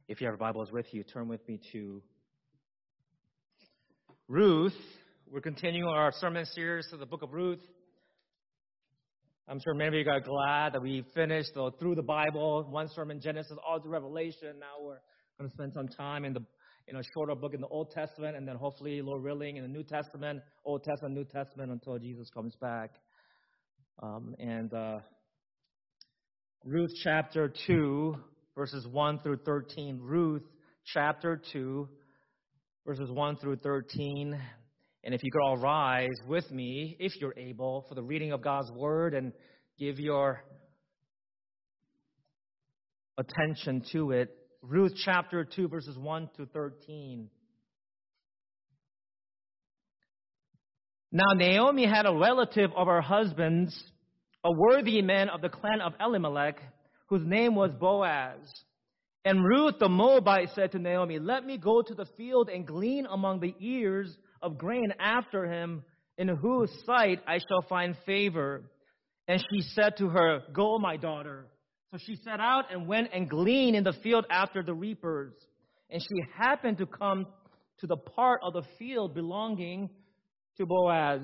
If you have Bibles with you, turn with me to Ruth. We're continuing our sermon series to the book of Ruth. I'm sure many of you got glad that we finished through the Bible, one sermon, Genesis, all to Revelation. Now we're going to spend some time in a shorter book in the Old Testament, and then hopefully, Lord willing, in the New Testament, Old Testament, New Testament, until Jesus comes back. Ruth chapter 2, verses 1 through 13. Ruth chapter 2, verses 1 through 13. And if you could all rise with me, if you're able, for the reading of God's Word and give your attention to it. Ruth chapter 2, verses 1 to 13. Now Naomi had a relative of her husband's, a worthy man of the clan of Elimelech, whose name was Boaz. And Ruth the Moabite said to Naomi, "Let me go to the field and glean among the ears of grain after him, in whose sight I shall find favor." And she said to her, "Go, my daughter." So she set out and went and gleaned in the field after the reapers. And she happened to come to the part of the field belonging to Boaz,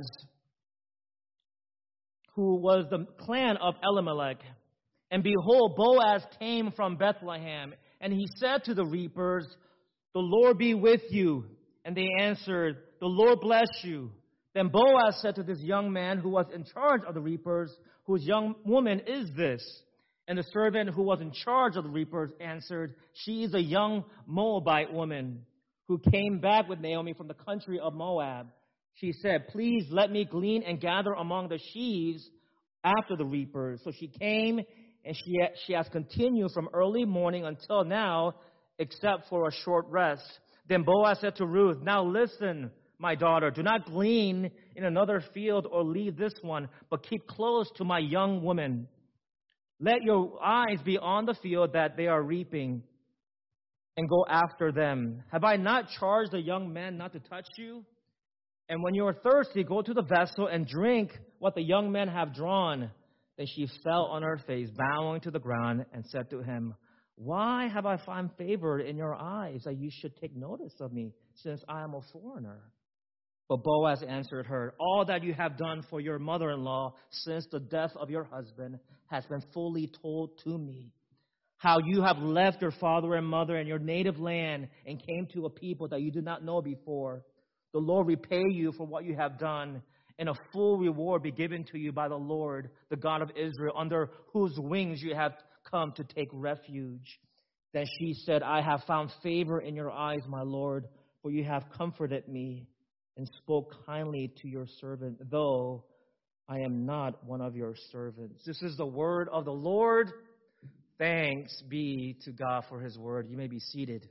who was the clan of Elimelech. And behold, Boaz came from Bethlehem, and he said to the reapers, "The Lord be with you." And they answered, "The Lord bless you." Then Boaz said to this young man who was in charge of the reapers, "Whose young woman is this?" And the servant who was in charge of the reapers answered, "She is a young Moabite woman who came back with Naomi from the country of Moab." She said, "Please let me glean and gather among the sheaves after the reapers." So she came, and she has continued from early morning until now, except for a short rest. Then Boaz said to Ruth, "Now listen, my daughter, do not glean in another field or leave this one, but keep close to my young woman. Let your eyes be on the field that they are reaping, and go after them. Have I not charged the young men not to touch you? And when you are thirsty, go to the vessel and drink what the young men have drawn." Then she fell on her face, bowing to the ground, and said to him, "Why have I found favor in your eyes that you should take notice of me, since I am a foreigner?" But Boaz answered her, "All that you have done for your mother-in-law since the death of your husband has been fully told to me. How you have left your father and mother and your native land and came to a people that you did not know before. The Lord repay you for what you have done, and a full reward be given to you by the Lord, the God of Israel, under whose wings you have come to take refuge." Then she said, "I have found favor in your eyes, my Lord, for you have comforted me and spoke kindly to your servant, though I am not one of your servants." This is the word of the Lord. Thanks be to God for his word. You may be seated.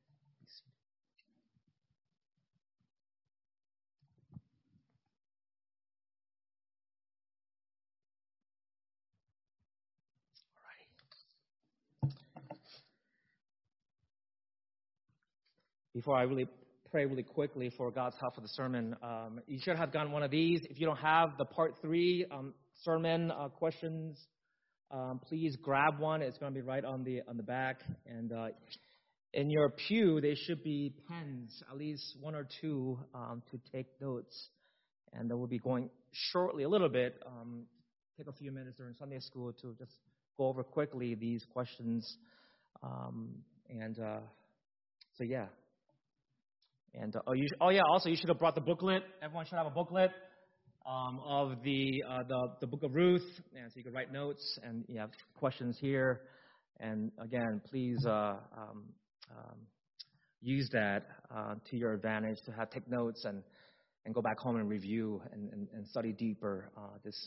Before I really pray really quickly for God's help for the sermon, you should have gotten one of these. If you don't have the part 3 sermon questions, please grab one. It's going to be right on the back. And in your pew, there should be pens, at least 1 or 2, to take notes. And we'll be going shortly, a little bit, take a few minutes during Sunday school to just go over quickly these questions. So yeah. And also you should have brought the booklet. Everyone should have a booklet of the book of Ruth, and so you can write notes and you have questions here. And again, please use that to your advantage to take notes and go back home and review and study deeper this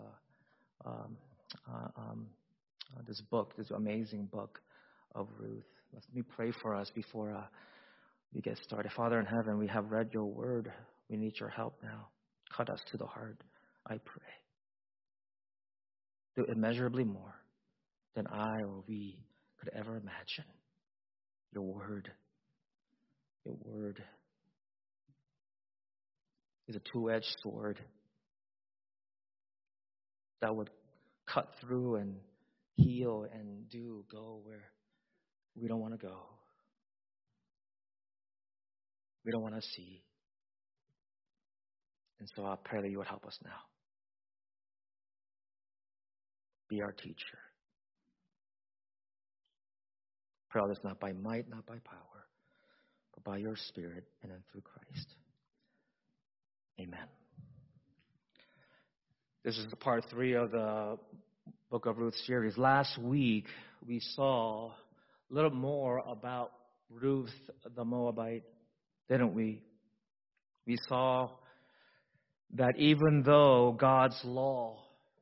book, this amazing book of Ruth. Let me pray for us before we get started. Father in heaven, we have read your word. We need your help now. Cut us to the heart, I pray. Do immeasurably more than I or we could ever imagine. Your word is a two-edged sword that would cut through and heal and go where we don't want to go. we don't want to see. And so I pray that you would help us now. Be our teacher. Pray all this not by might, not by power, but by your Spirit and then through Christ. Amen. This is the part 3 of the Book of Ruth series. Last week, we saw a little more about Ruth the Moabite, didn't we? We saw that even though God's law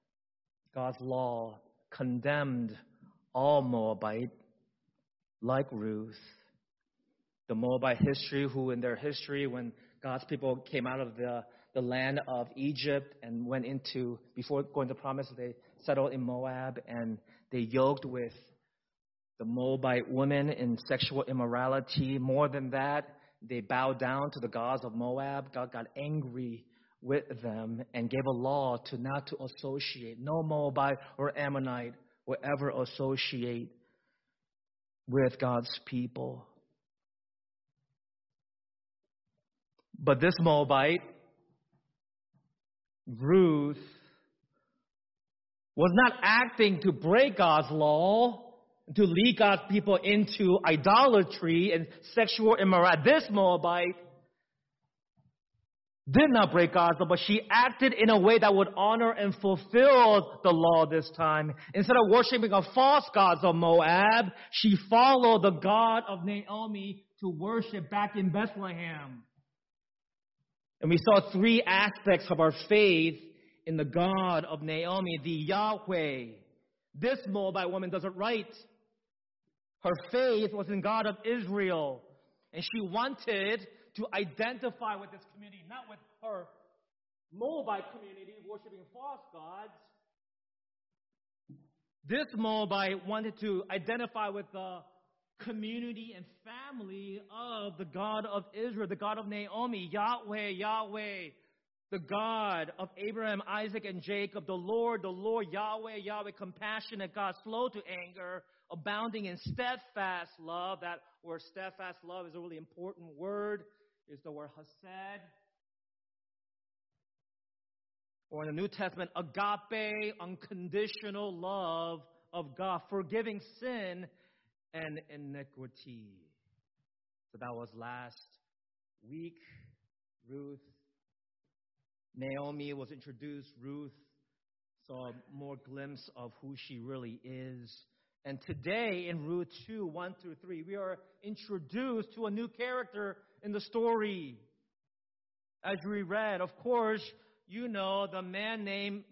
condemned all Moabite, like Ruth, the Moabite history, who in their history, when God's people came out of the land of Egypt and went into, before going to promise, they settled in Moab and they yoked with the Moabite women in sexual immorality. More than that, they bowed down to the gods of Moab. God got angry with them and gave a law to not to associate. No Moabite or Ammonite will ever associate with God's people. But this Moabite, Ruth, was not acting to break God's law, to lead God's people into idolatry and sexual immorality. This Moabite did not break God's law, but she acted in a way that would honor and fulfill the law this time. Instead of worshiping a false gods of Moab, she followed the God of Naomi to worship back in Bethlehem. And we saw 3 aspects of our faith in the God of Naomi, the Yahweh. This Moabite woman does it right. Her faith was in God of Israel. And she wanted to identify with this community, not with her Moabite community worshiping false gods. This Moabite wanted to identify with the community and family of the God of Israel, the God of Naomi, Yahweh, Yahweh, the God of Abraham, Isaac, and Jacob, the Lord, Yahweh, Yahweh, compassionate God, slow to anger, abounding in steadfast love. That word steadfast love is a really important word. It's the word hesed. Or in the New Testament, agape, unconditional love of God, forgiving sin and iniquity. So that was last week. Ruth. Naomi was introduced. Ruth saw a more glimpse of who she really is. And today in Ruth 2, 1 through 3, we are introduced to a new character in the story. As we read, of course, you know the man named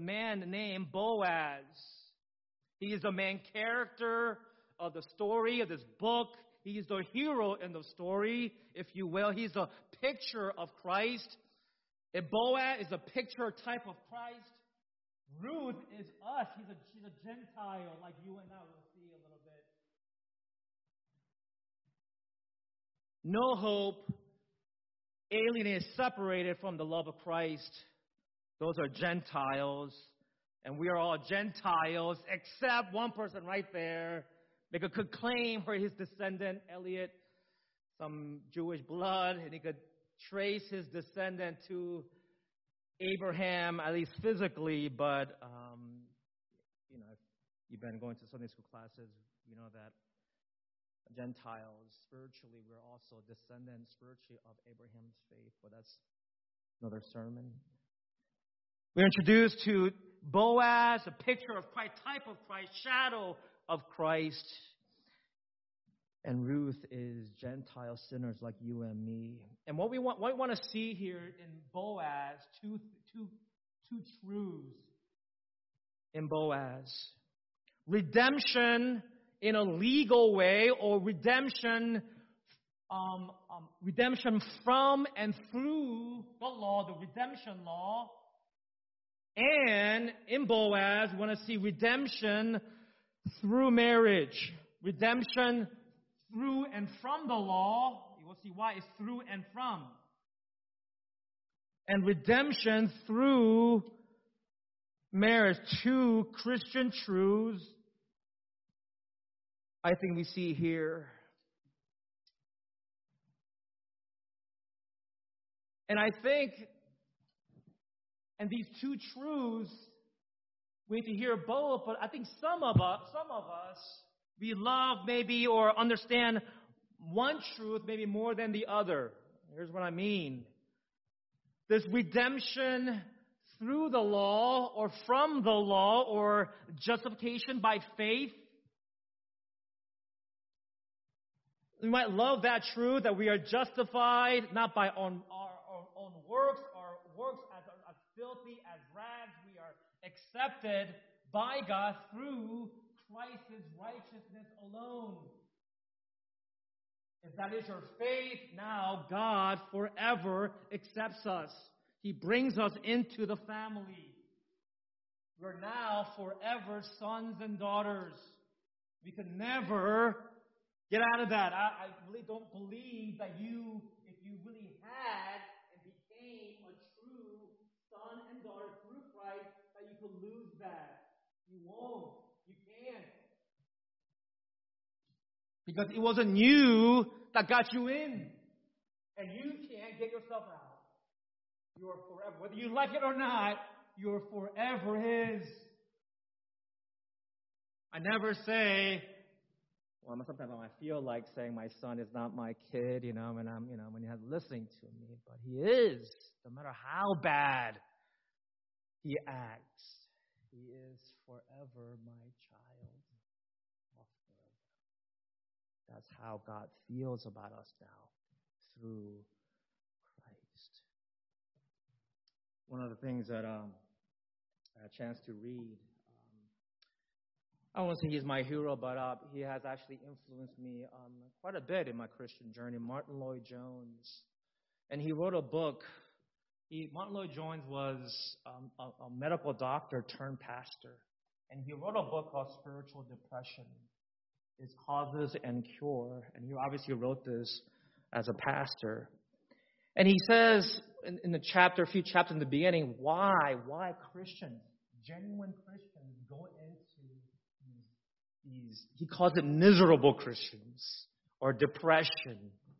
Boaz. He is the main character of the story of this book. He is the hero in the story, if you will. He's a picture of Christ. If Boaz is a picture type of Christ, Ruth is us. She's a Gentile like you and I will see a little bit. No hope, alienated, separated from the love of Christ. Those are Gentiles. And we are all Gentiles except one person right there. They could claim for his descendant, Elliot, some Jewish blood, and he could trace his descendant to Abraham, at least physically, but, if you've been going to Sunday school classes, you know that Gentiles, spiritually, we're also descendants spiritually of Abraham's faith, but that's another sermon. We're introduced to Boaz, a picture of Christ, type of Christ, shadow of Christ. And Ruth is Gentile sinners like you and me. And what we want to see here in Boaz, two truths in Boaz. Redemption in a legal way, or redemption from and through the law, the redemption law. And in Boaz, we want to see redemption through marriage. Redemption through and from the law. You will see why it's through and from. And redemption through marriage. 2 Christian truths I think we see here. And I think, and these two truths, we need to hear both, but I think some of us, we love maybe or understand one truth maybe more than the other. Here's what I mean. This redemption through the law or from the law or justification by faith. We might love that truth that we are justified not by our own works, our works as filthy as rags. We are accepted by God through Christ's righteousness alone. If that is your faith, now God forever accepts us. He brings us into the family. We're now forever sons and daughters. We can never get out of that. I really don't believe that if you really had and became a true son and daughter through Christ, that you could lose that. You won't. You can't. Because it wasn't you that got you in. And you can't get yourself out. You are forever. Whether you like it or not, you are forever His. I never say, well, sometimes I feel like saying my son is not my kid, when he's listening to me. But he is, no matter how bad he acts. He is forever my child. That's how God feels about us now through Christ. One of the things that I had a chance to read, I won't say he's my hero, but he has actually influenced me quite a bit in my Christian journey, Martin Lloyd-Jones. And he wrote a book. Martin Lloyd-Jones was a medical doctor turned pastor. And he wrote a book called Spiritual Depression, Its Causes and Cure. And he obviously wrote this as a pastor. And he says in the chapter, a few chapters in the beginning, why Christians, genuine Christians, go into these, he calls it miserable Christians or depression.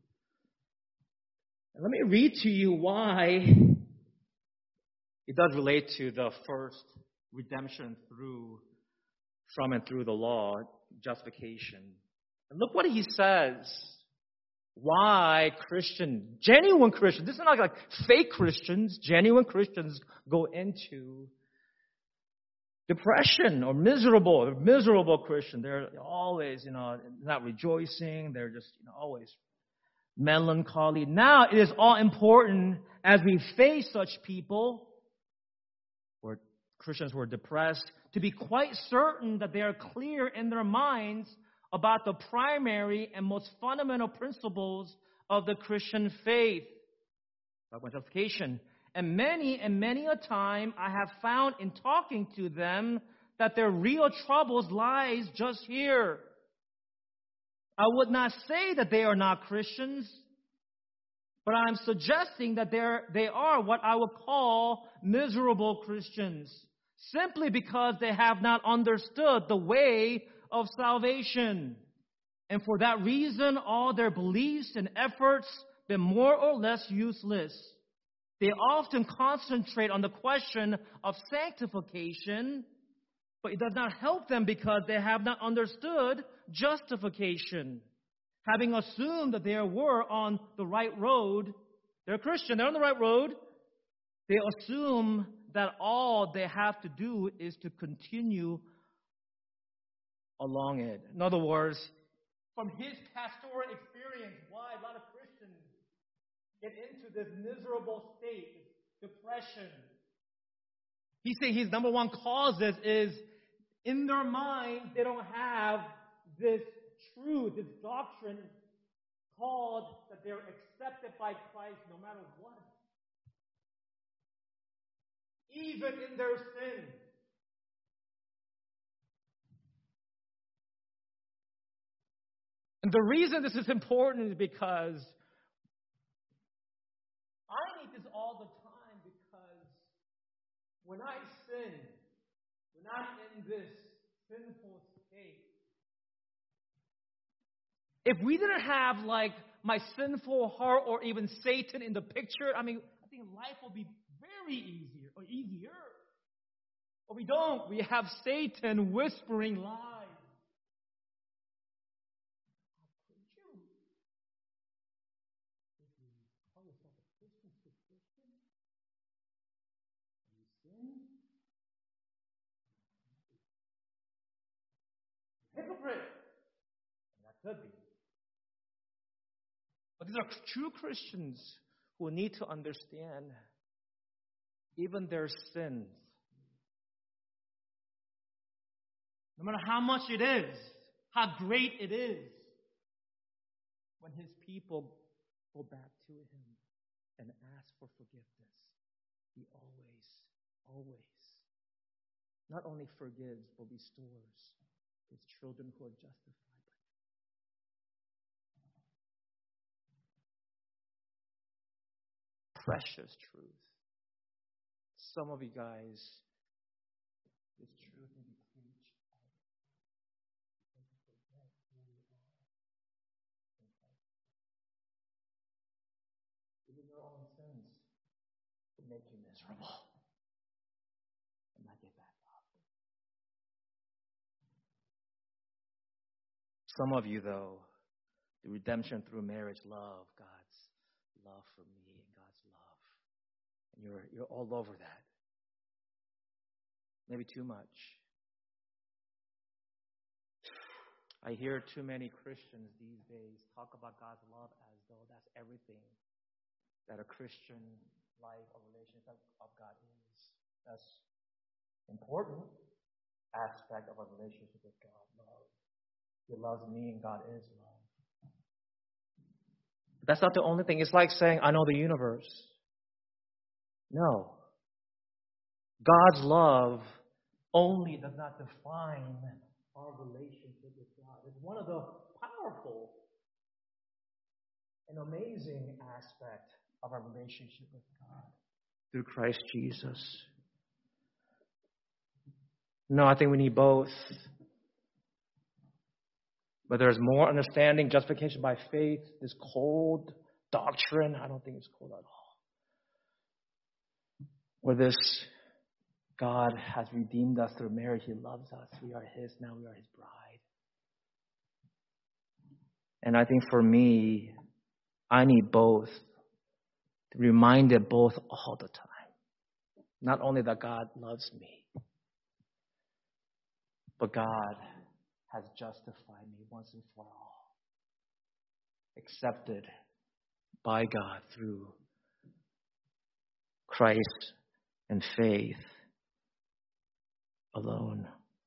And let me read to you why it does relate to the first redemption from and through the law, justification. And look what he says. Why genuine Christians, this is not like fake Christians, genuine Christians go into depression or miserable Christian. They're always, not rejoicing. They're just, always melancholy. Now it is all important as we face such people, or Christians who are depressed, to be quite certain that they are clear in their minds about the primary and most fundamental principles of the Christian faith, about justification. And many a time I have found in talking to them that their real troubles lies just here. I would not say that they are not Christians, but I'm suggesting that they are what I would call miserable Christians, simply because they have not understood the way of salvation. And for that reason, all their beliefs and efforts been more or less useless. They often concentrate on the question of sanctification, but it does not help them because they have not understood justification. Having assumed that they were on the right road, they're Christian, they're on the right road, they assume that all they have to do is to continue along it. In other words, from his pastoral experience, why a lot of Christians get into this miserable state, this depression. He's saying his number one cause is in their mind, they don't have this truth, this doctrine called that they're accepted by Christ no matter what. Even in their sin. And the reason this is important is because I need this all the time, because when I sin, when I'm in this sinful state, if we didn't have like my sinful heart or even Satan in the picture, I think life will be very easier or easier. But we don't. We have Satan whispering lies. How could you? If you call yourself a Christian, and you sin, hypocrite. And that could be. But these are true Christians who need to understand even their sins. No matter how much it is, how great it is, when his people go back to him and ask for forgiveness, he always, not only forgives, but restores his children who are justified. Precious truth. Some of you guys, this truth will be preached. Even your own sins will make you miserable and not get back up. Some of you, though, the redemption through marriage, love God's love for me and God's love. And you're all over that. Maybe too much. I hear too many Christians these days talk about God's love as though that's everything that a Christian life or relationship of God is. That's important aspect of a relationship with God, love. He loves me and God is love. But that's not the only thing. It's like saying, I know the universe. No. God's love only does not define our relationship with God. It's one of the powerful and amazing aspect of our relationship with God through Christ Jesus. No, I think we need both. But there's more understanding, justification by faith, this cold doctrine. I don't think it's cold at all. Where this God has redeemed us through marriage. He loves us. We are His. Now we are His bride. And I think for me, I need both. To be reminded both all the time. Not only that God loves me, but God has justified me once and for all. Accepted by God through Christ and faith alone.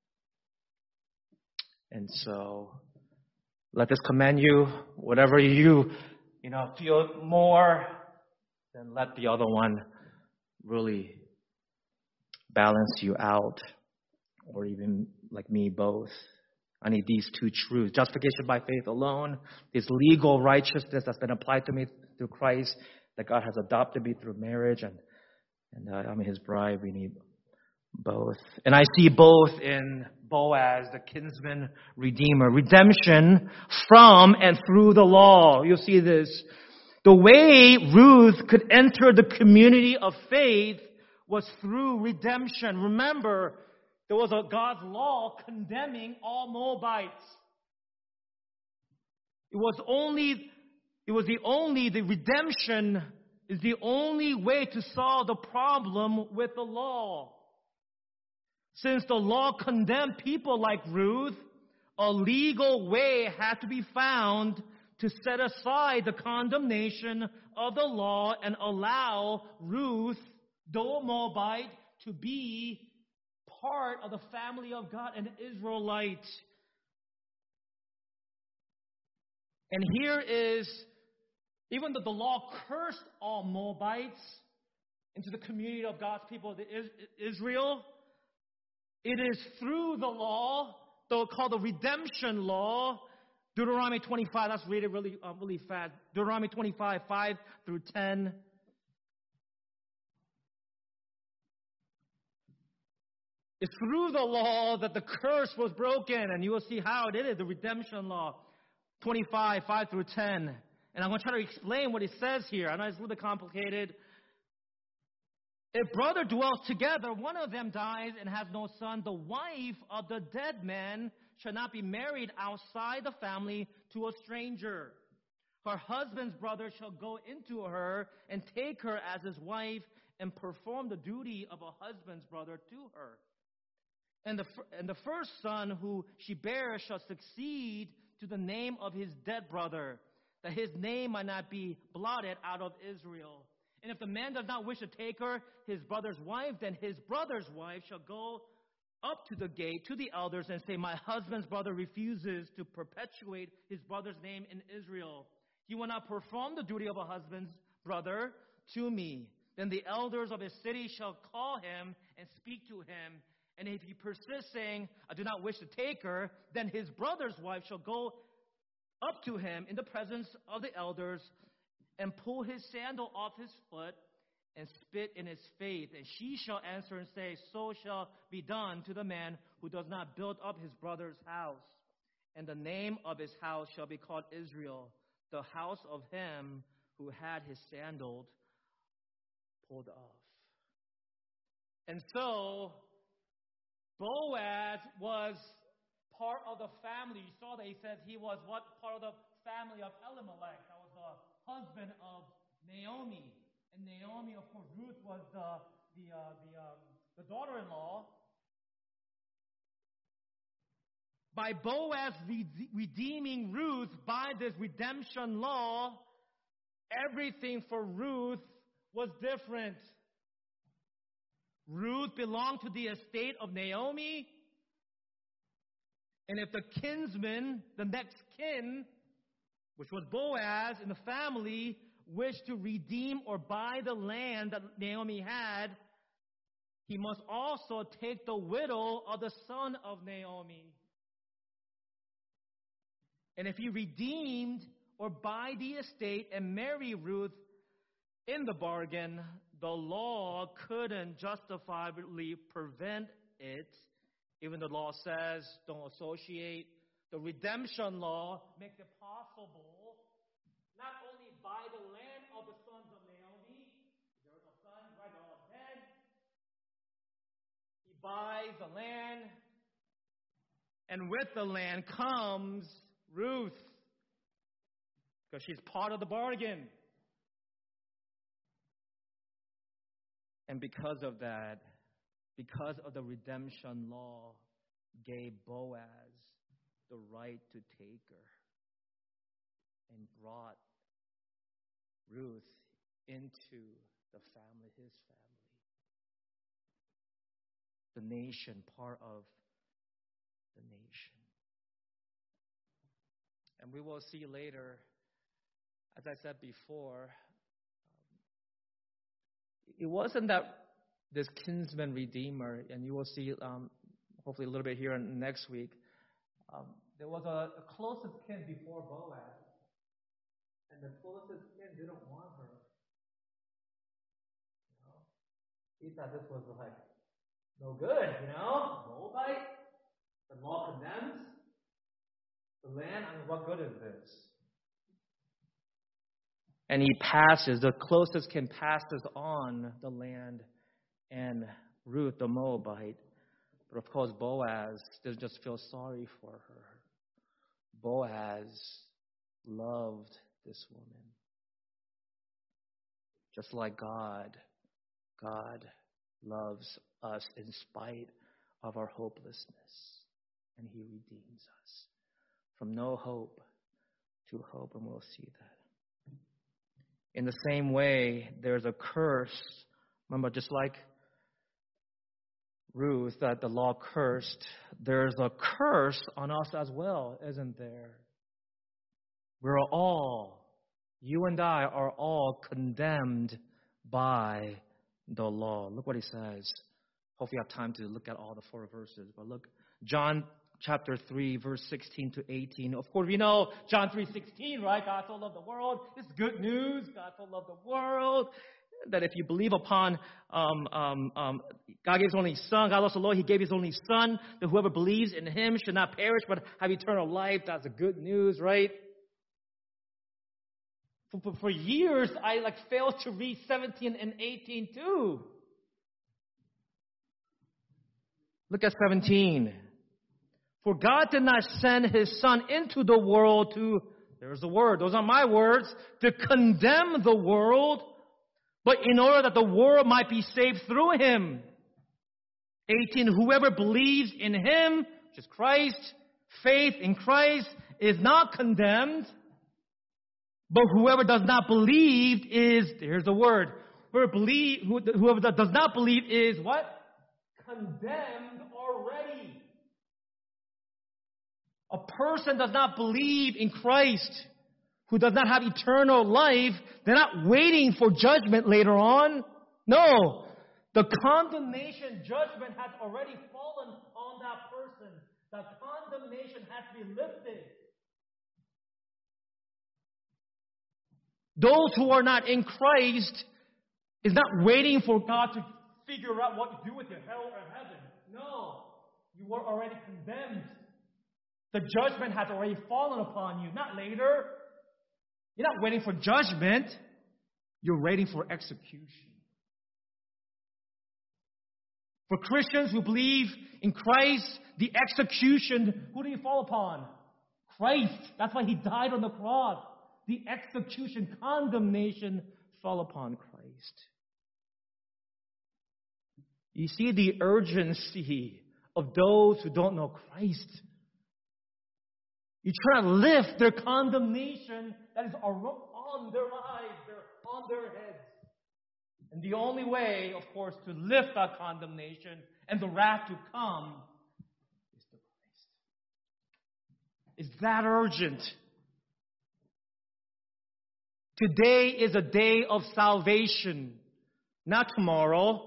And so, let this commend you. Whatever you feel more, then let the other one really balance you out. Or even like me, both. I need these two truths. Justification by faith alone. This legal righteousness that's been applied to me through Christ. That God has adopted me through marriage. And I'm His bride. We need both. And I see both in Boaz, the kinsman redeemer. Redemption from and through the law. You'll see this. The way Ruth could enter the community of faith was through redemption. Remember, there was a God's law condemning all Moabites. The redemption is the only way to solve the problem with the law. Since the law condemned people like Ruth, a legal way had to be found to set aside the condemnation of the law and allow Ruth, though a Moabite, to be part of the family of God, an Israelite. And here is, even though the law cursed all Moabites into the community of God's people of Israel, it is through the law, though called the redemption law, Deuteronomy 25, let's read it really fast. Deuteronomy 25, 5 through 10. It's through the law that the curse was broken, and you will see how it is, the redemption law. 25, 5 through 10. And I'm going to try to explain what it says here. I know it's a little bit complicated, If brother dwells together, one of them dies and has no son, the wife of the dead man shall not be married outside the family to a stranger. Her husband's brother shall go into her and take her as his wife and perform the duty of a husband's brother to her. And the first son who she bears shall succeed to the name of his dead brother, that his name might not be blotted out of Israel. And if the man does not wish to take her, his brother's wife, then his brother's wife shall go up to the gate to the elders and say, my husband's brother refuses to perpetuate his brother's name in Israel. He will not perform the duty of a husband's brother to me. Then the elders of his city shall call him and speak to him. And if he persists, saying, I do not wish to take her, then his brother's wife shall go up to him in the presence of the elders and pull his sandal off his foot and spit in his face. And she shall answer and say, so shall be done to the man who does not build up his brother's house. And the name of his house shall be called Israel, the house of him who had his sandal pulled off. And so Boaz was part of the family. You saw that he said he was what? Part of the family of Elimelech. That was the husband of Naomi. And Naomi, of course, Ruth was the daughter-in-law. By Boaz redeeming Ruth by this redemption law, everything for Ruth was different. Ruth belonged to the estate of Naomi. And if the kinsman, the next kin, which was Boaz in the family, wished to redeem or buy the land that Naomi had, he must also take the widow of the son of Naomi. And if he redeemed or buy the estate and marry Ruth in the bargain, the law couldn't justifiably prevent it. Even the law says don't associate. The redemption law makes it possible not only buy the land of the sons of Naomi, there were no sons, right, they're all dead. He buys the land, and with the land comes Ruth, because she's part of the bargain. And because of that, because of the redemption law, gave Boaz the right to take her and brought Ruth into the family, his family. The nation, part of the nation. And we will see later, as I said before, it wasn't that this kinsman redeemer, and you will see hopefully a little bit here next week, there was a closest kin before Boaz, and the closest kin didn't want her. You know? He thought this was like no good, Moabite, the law condemns the land. I mean, what good is this? And he passes, the closest kin passes on the land and Ruth, the Moabite. But of course, Boaz doesn't just feel sorry for her. Boaz loved this woman. Just like God loves us in spite of our hopelessness. And he redeems us from no hope to hope, and we'll see that. In the same way, there's a curse. Remember, just like Ruth, that the law cursed, there's a curse on us as well, isn't there? We're all, you and I are all condemned by the law. Look what he says. Hopefully you have time to look at all the 4 verses. But look, John chapter 3, verse 16 to 18. Of course, we know John 3:16, right? God so loved the world. It's good news. God so loved the world that if you believe upon God gave his only Son, God loves the Lord, he gave his only Son, that whoever believes in him should not perish but have eternal life. That's the good news, right? For years, I failed to read 17 and 18 too. Look at 17. For God did not send his Son into the world to, there's the word, those are my words, to condemn the world, but in order that the world might be saved through him. 18. Whoever believes in him, which is Christ, faith in Christ, is not condemned. But whoever does not believe is, here's the word, whoever does not believe is what? Condemned already. A person does not believe in Christ, who does not have eternal life, they're not waiting for judgment later on. No. The condemnation judgment has already fallen on that person. The condemnation has to be lifted. Those who are not in Christ is not waiting for God to figure out what to do with your hell or heaven. No. You are already condemned. The judgment has already fallen upon you, not later. You're not waiting for judgment. You're waiting for execution. For Christians who believe in Christ, the execution, who do you fall upon? Christ. That's why he died on the cross. The execution, condemnation fell upon Christ. You see the urgency of those who don't know Christ. You try to lift their condemnation that is on their lives, on their heads. And the only way, of course, to lift that condemnation and the wrath to come is to Christ. It's that urgent. Today is a day of salvation, not tomorrow.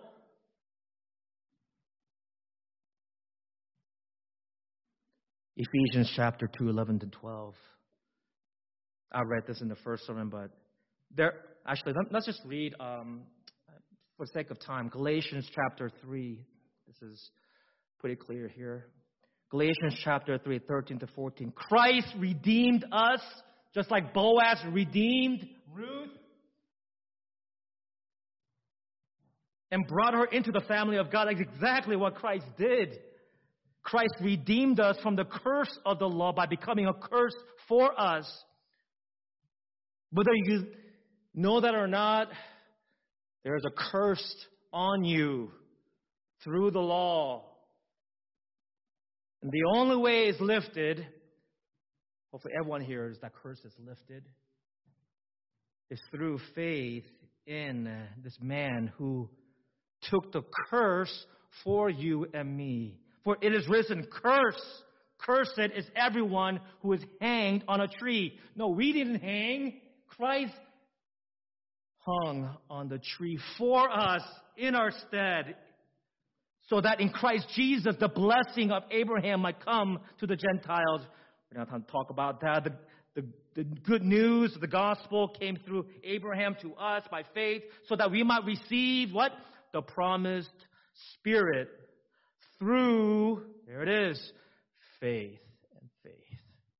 Ephesians chapter 2, 11 to 12. I read this in the first sermon, but let's just read, for the sake of time, Galatians chapter 3. This is pretty clear here. Galatians chapter 3, 13 to 14. Christ redeemed us, just like Boaz redeemed Ruth, and brought her into the family of God. That's exactly what Christ did. Christ redeemed us from the curse of the law by becoming a curse for us. Whether you know that or not, there is a curse on you through the law. And the only way it's lifted, hopefully everyone here is that curse is lifted, is through faith in this man who took the curse for you and me. For it is written, cursed is everyone who is hanged on a tree. No, we didn't hang. Christ hung on the tree for us in our stead, so that in Christ Jesus the blessing of Abraham might come to the Gentiles. We're not going to talk about that. The good news of the gospel came through Abraham to us by faith, so that we might receive what? The promised Spirit through, there it is, faith and faith.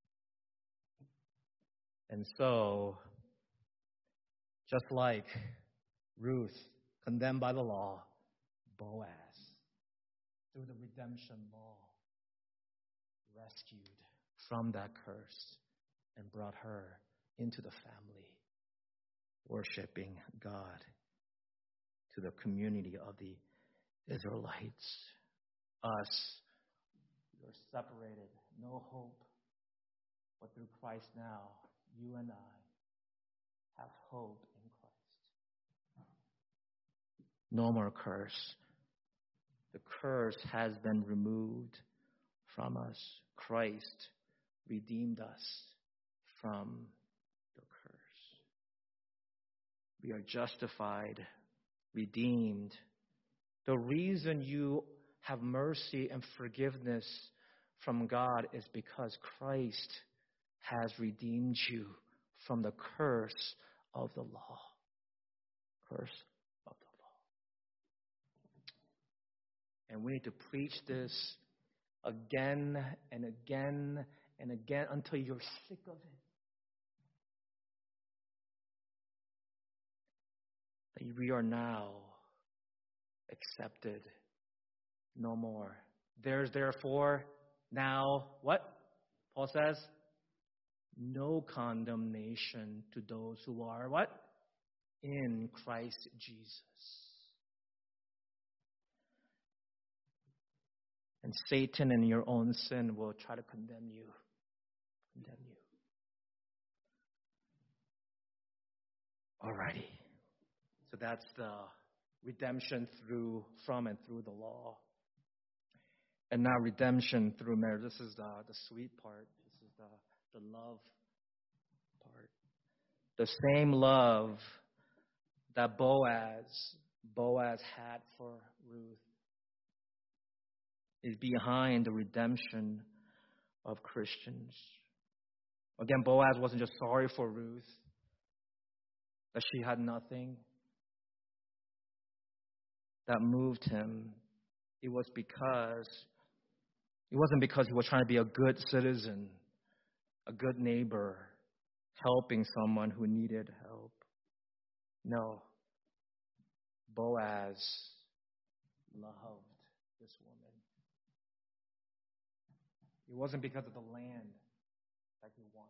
And so, just like Ruth, condemned by the law, Boaz, through the redemption law, rescued from that curse and brought her into the family, worshiping God, to the community of the Israelites. Us, we are separated, no hope, but through Christ now, you and I have hope in Christ. No more curse. The curse has been removed from us. Christ redeemed us from the curse. We are justified, redeemed. The reason you have mercy and forgiveness from God is because Christ has redeemed you from the curse of the law. Curse of the law. And we need to preach this again and again and again until you're sick of it. That we are now accepted. No more There's therefore now, what? Paul says, no condemnation to those who are what? In Christ Jesus. And Satan and your own sin will try to condemn you. Alrighty. So that's the redemption from and through the law. And now redemption through marriage. This is the sweet part. This is the love part. The same love that Boaz had for Ruth is behind the redemption of Christians. Again, Boaz wasn't just sorry for Ruth, that she had nothing. That moved him. It wasn't because he was trying to be a good citizen, a good neighbor, helping someone who needed help. No. Boaz loved this woman. It wasn't because of the land that he wanted.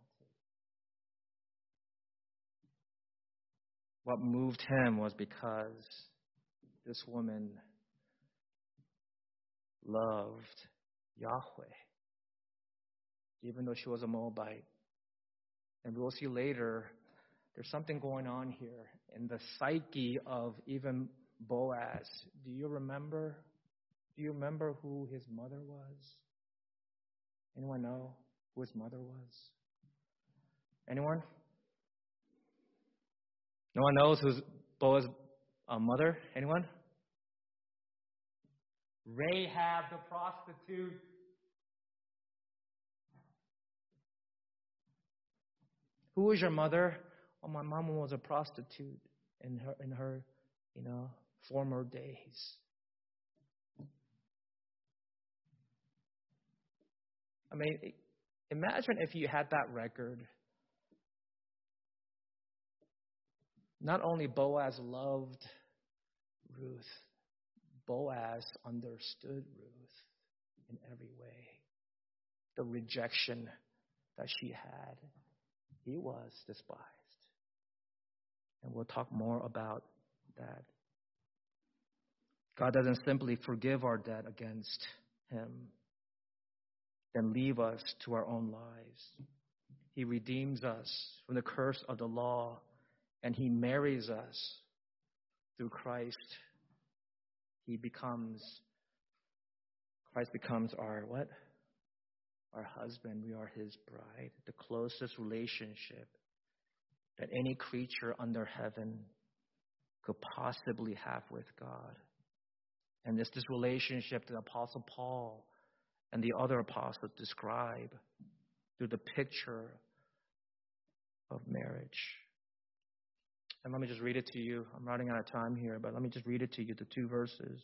What moved him was because this woman loved Yahweh, even though she was a Moabite. And we'll see later, there's something going on here in the psyche of even Boaz. Do you remember who his mother was? Anyone know who his mother was? Anyone? No one knows who's Boaz's mother? Anyone? Rahab the prostitute. Who was your mother? Oh, my mom was a prostitute in her former days. I mean, imagine if you had that record. Not only Boaz loved Ruth, Boaz understood Ruth in every way. The rejection that she had, he was despised. And we'll talk more about that. God doesn't simply forgive our debt against him, then leave us to our own lives. He redeems us from the curse of the law, and he marries us through Christ. Christ becomes our what? Our husband. We are his bride. The closest relationship that any creature under heaven could possibly have with God. And it's this relationship that Apostle Paul and the other apostles describe through the picture of marriage. And let me just read it to you. I'm running out of time here, but let me just read it to you, the 2 verses.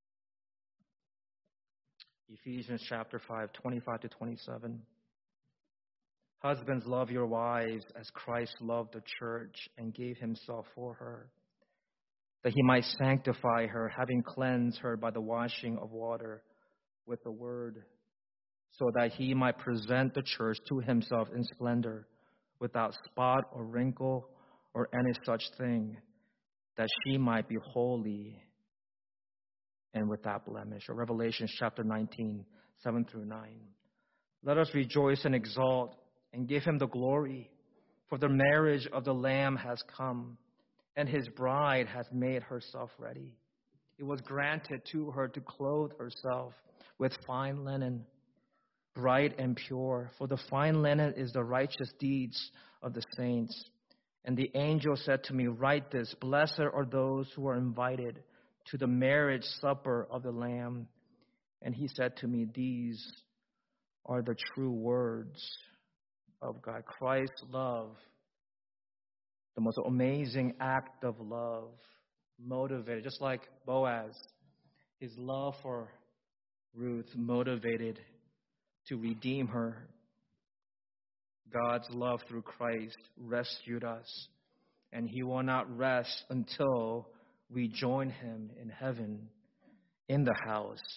Ephesians chapter 5, 25 to 27. Husbands, love your wives as Christ loved the church and gave himself for her, that he might sanctify her, having cleansed her by the washing of water with the word, so that he might present the church to himself in splendor, without spot or wrinkle or any such thing, that she might be holy and without blemish. Or Revelation chapter 19, 7 through 9. Let us rejoice and exult and give him the glory, for the marriage of the Lamb has come, and his bride has made herself ready. It was granted to her to clothe herself with fine linen, bright and pure, for the fine linen is the righteous deeds of the saints. And the angel said to me, write this, blessed are those who are invited to the marriage supper of the Lamb. And he said to me, these are the true words of God. Christ's love, the most amazing act of love, motivated, just like Boaz, his love for Ruth motivated to redeem her. God's love through Christ rescued us, and he will not rest until we join him in heaven, in the house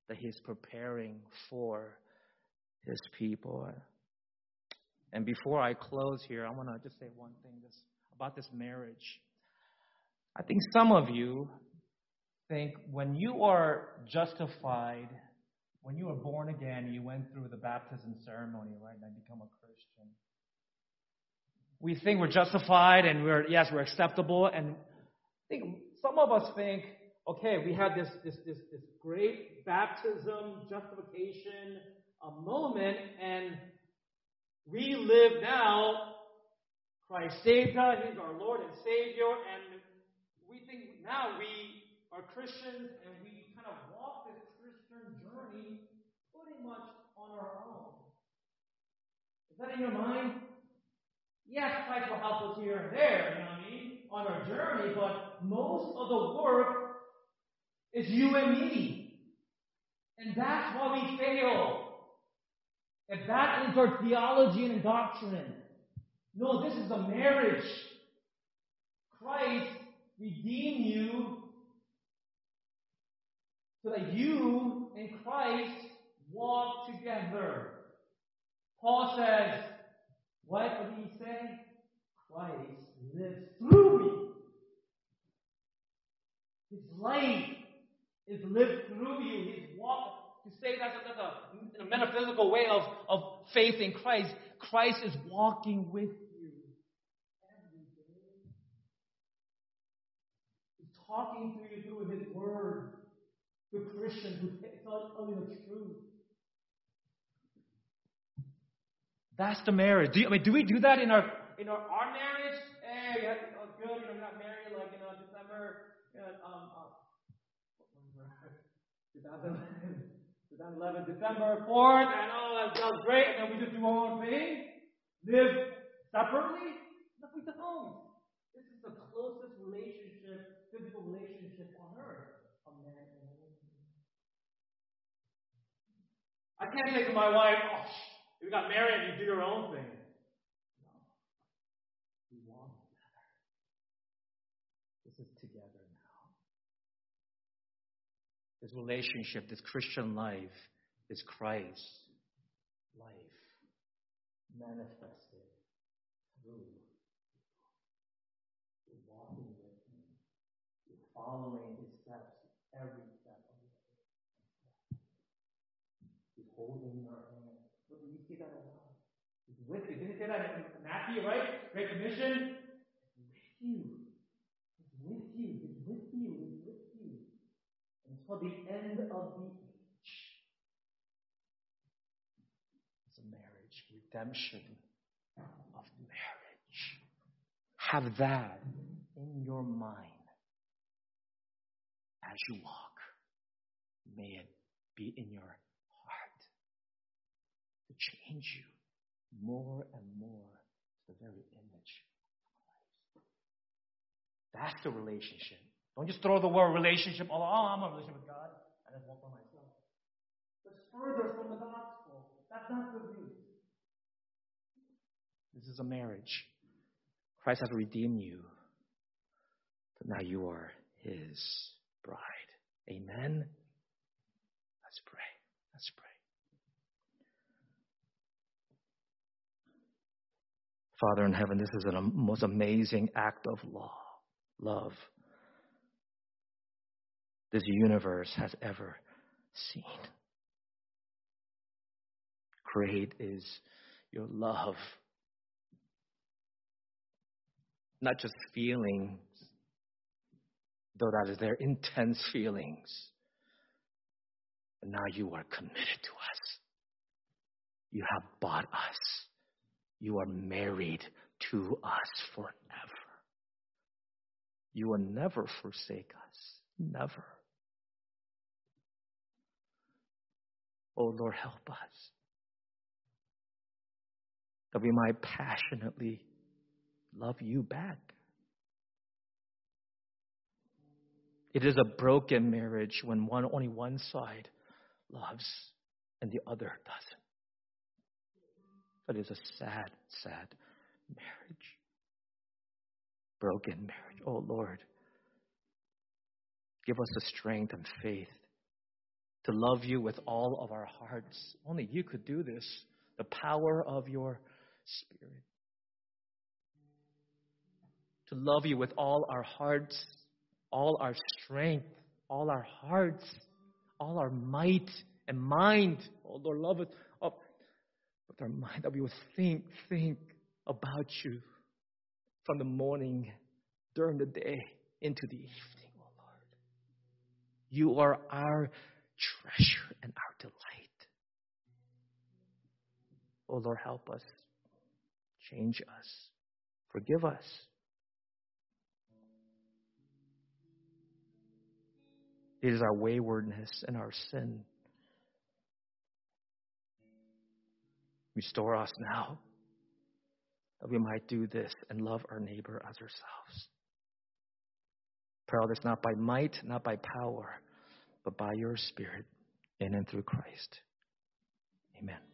that He's preparing for His people. And before I close here, I want to just say one thing about this marriage. I think some of you think when you are justified, when you are born again, you went through the baptism ceremony, right, and become a Christian. We think we're justified and we're acceptable. And I think some of us think, okay, we had this great baptism, justification moment, and we live now. Christ saved us, He's our Lord and Savior, and we think now we are Christians and we kind of walk this Christian journey pretty much on our own. Is that in your mind? Yes, Christ will help us here and there, you know what I mean, on our journey, but most of the work is you and me. And that's why we fail. If that is our theology and doctrine. No, this is a marriage. Christ redeemed you so that you and Christ walk together. Paul says, what did he say? Christ lives through me. His life is lived through you. His walk, to say that's a metaphysical way of faith in Christ. Christ is walking with you every day. He's talking to you through His Word. The Christian who tells you the truth. That's the marriage. Do we do that in our marriage? Hey, good. We got married December. 2011, December 4th. I know that sounds great. And then we just do our own thing, live separately. No, we don't. This is the closest relationship, physical relationship on earth. A man and a woman. I can't say to my wife, "Oh, you got married and you do your own thing." No. We walk together. This is together now. This relationship, this Christian life, is Christ's life manifested through. You're walking with Him. You're following His steps every step of the way. He's holding your hand. Look, you see that a lot. He's with you. Didn't he say that in Matthew, right? Great Commission. He's with you. He's with you. He's with you. He's with you. Until the end of the age. It's a marriage. Redemption of marriage. Have that in your mind as you walk. May it be in your heart to change you more and more to the very image of Christ. That's the relationship. Don't just throw the word relationship. Oh, I'm a relationship with God. I just walk by myself. That's further from the gospel. That's not good news. This is a marriage. Christ has redeemed you. But now you are His bride. Amen? Let's pray. Let's pray. Father in heaven, this is the most amazing act of love this universe has ever seen. Great is your love. Not just feelings, though that is their intense feelings. But now you are committed to us. You have bought us. You are married to us forever. You will never forsake us. Never. Oh Lord, help us that we might passionately love you back. It is a broken marriage when only one side loves and the other doesn't. But it's a sad, sad marriage. Broken marriage. Oh Lord, give us the strength and faith to love you with all of our hearts. Only you could do this. The power of your Spirit. To love you with all our hearts, all our strength, all our hearts, all our might and mind. Oh Lord, love it up with our mind, that we would think about you from the morning, during the day, into the evening, oh Lord. You are our treasure and our delight. Oh Lord, help us. Change us. Forgive us. It is our waywardness and our sin. Restore us now, that we might do this and love our neighbor as ourselves. Pray all this not by might, not by power, but by your Spirit in and through Christ. Amen.